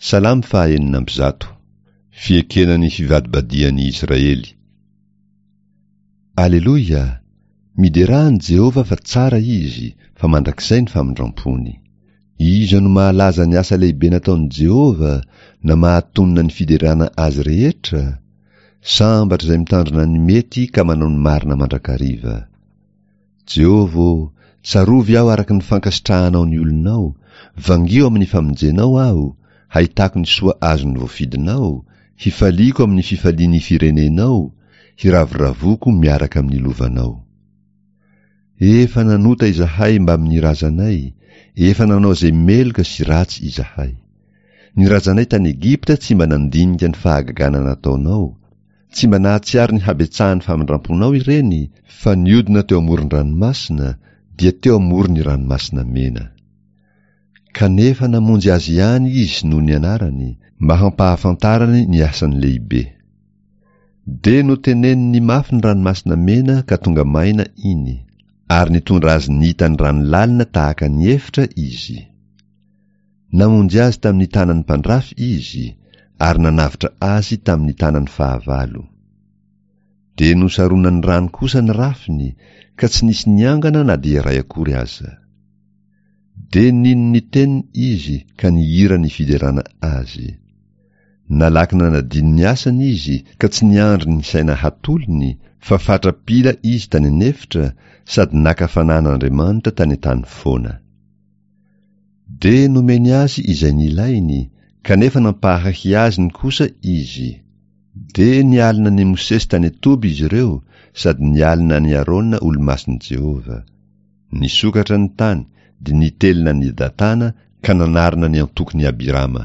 Salamy fahaenina ambizato. Fiekenany fivadibadian'i Israely. Aleluia! Miderahan Jehova fa tsara izy, fa mandrakizay ny famindram-pony. Iza no mahalaza ny asa lehibe nataon'i Jehova, na mahatonina ny fiderana azy rehetra? Sambatra izay mitandrina ny mety ka manao ny marina mandrakariva. Jehova, tsarovy aho araka ny fankasitrahanao ny olonao, vangio amin'ny famonjenao aho, hahitako ny soa azony voafidinao, hifaliako amin'ny fifaliany firenenao, hiraviravoko miaraka amin'ny lovanao. Efa nanota izahay mba amin'ny razanay, efa nanao izay meloka sy ratsy izahay. Ny razanay tany Egipta tsy mba nandinika ny fahagagana nataonao, tsy mba nahatsiary ny habetsahan'ny famindramponao ireny, fa niodina teo amoron-dranomasina, dia teo amoron'ny ranomasina mena. Kanefa namonjy azy ihany izy noho ny anarany, mba hampahafantarany ny asany lehibe. De noteneniny mafy ny ranomasina mena ka tonga maina iny, ary nitondra azy nita ny ranolalina tahaka ny efitra izy. Namonjy azy tamin'ny tanany mpandrafy izy, ary nanavitra azy tamin'ny tanany fahavalo. De nosarona ny rano kosa ny rafiny, ka tsy nisy niangana na dia iray akory aza. De nino ny teniny izy ka nihira ny fiderana azy. Nalakina nadiny ny asany izy, ka tsy niandry ny saina hatolony, fa fatrapila izy tany anefitra, sady nakafanan'Andriamanitra tany tany foana. De nomeny azy izay nilainy, kanefa nampahahy azy ny kosa izy. De nialina ny Mosesy tany Etoby izy ireo, sady nialina ny Arona olo-mason'i Jehova. Nisokatra ny tany, de nitelina ny Datana, ka nanarina ny antokony Abirama.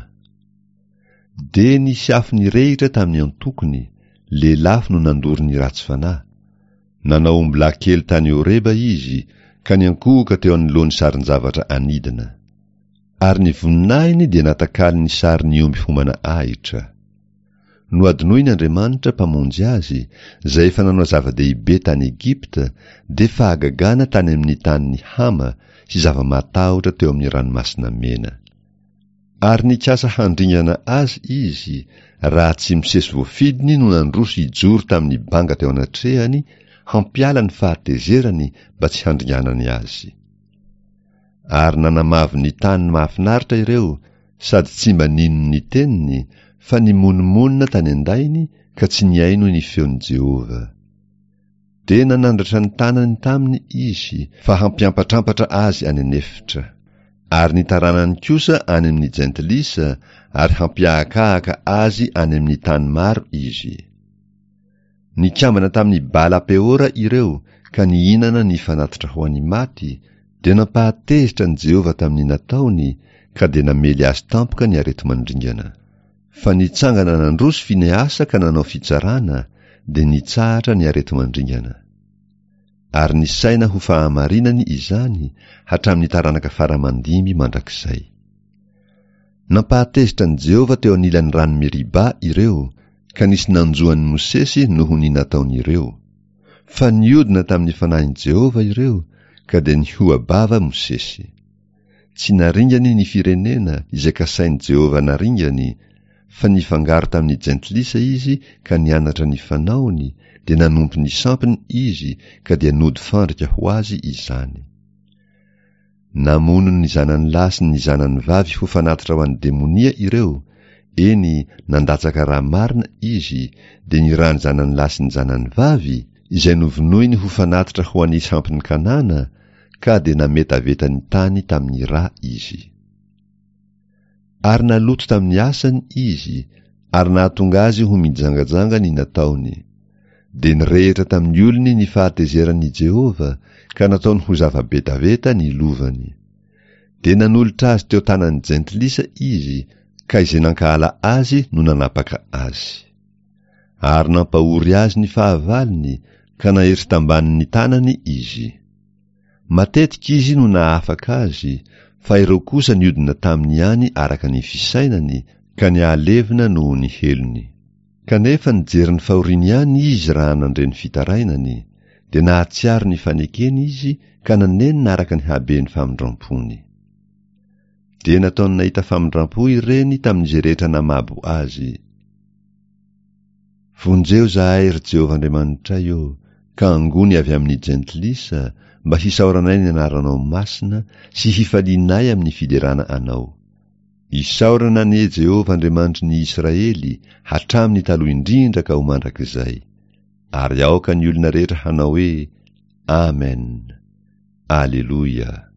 De nisy afo nirehitra tamin'ny antokony, lelafy no nandory ny ratsy fanahy. Nanao ombilà kely tany Oreba izy, ka niankohoka teo anoloany sarin-javatra anidina. Ary ny voninahiny dia natakaly ny sarin'ny omby homana ahitra. Noadinoiny Andriamanitra mpamonjy azy, zay efa nanao zava-dehibe tany Egipta, de fahagagana tany amin'ny tanin'ny Hama sy zava-matahotra teo amin'ny ranomasina mena. Ary nikasa handringana azy izy, raha tsy Mosesy voafidiny no nandroso ijoro tamin'ny banga teo anatrehany, hampiala ny fahatezerany mba tsy handringanany azy. Ary nanamavy ny tany mahafinaritra ireo, sady tsy mba nino ny teniny, fa nimonmonina tany andainy, ka tsy niaino ny feon'i Jehova. De nanandratra ny tanany taminy izy, fa hampiampatrampatra azy any anefitra. Ary nitaranany kosa any amin'ny jentilisa, ary hampiahakahaka azy any amin'ny tany maro izy. Nikambana tamin'ny Bala Peora ireo, ka nihinana ny fanatitra ho an'ny maty, de nampahatezitra ny Jehova tamin'ny nataony, ka de namely azy tampoka ny areti-mandringana. Fa nitsangana nandroso Fineasa ka nanao fitsarana, de nitsahatra ny areti-mandringana. Ary nisaina ho fahamarinany izany hatramin'ny taranaka faramandimy mandrakizay. Nampahatezitra ny Jehova teo anilan'ny rano Meriba ireo, ka nisy nanjoan'ny Mosesy noho ny nataon'ireo. Fa niodina tamin'ny fanahin'i Jehova ireo, ka de nihoabava Mosesy. Tsy naringany ny firenena izay kasain'i Jehova naringany, fa nifangaro tamin'ny jentilisa izy ka nianatra ny fanaony, de nanompo ny sampiny izy ka dia nody fandrika ho azy izany. Namono ny zanany lahy sy ny zanany vavy ho fanatitra ho an'ny demonia ireo, eny nandatsaka raha marina izy, de nirany zanany lahy sy ny zanany vavy, izay novonoiny ho fanatitra ho an'ny sampiny Kanana, ka de nametaveta ny tany tamin'ny ra izy. Ary naloto tamin'ny asany izy, ary nahatonga azy ho mijangajanga ny nataony. De nirehitra tamin'ny olony ny fahatezeran'i Jehova, ka nataony ho zava-betaveta ny lovany. De nanolotra azy teo tanan'ny jentilisa izy, ka izay nankahala azy no nanapaka azy. Ary nampahory azy ny fahavaliny, ka nahery tambanin'ny tanany izy. Matetika izy no nahafaka azy, fa ireo kosa niodina taminy any araka ny fisainany, ka nialevina noho ny helony. Kanefa nijery ny fahoriany ihany izy raha nandre ny fitarainany, de nahatsiary ny fanekeny izy, ka nanenina araka ny haben'ny famindram-pony. dia nataony nahita famindram-po ireny tamin'izay rehetra namabo azy. Vonjeo zahay ry Jehovah Andriamanitra io, ka angony avy amin'ny jentilisa mba hisaoranay ny anaranao masina sy hifalianay amin'ny fiderana anao. Isaorana anie Jehovah Andriamanitry ny Israely hatramin'ny taloha indrindra ka ho mandrakizay. Ary aoka ny olona rehetra hanao hoe Amen. Aleluia.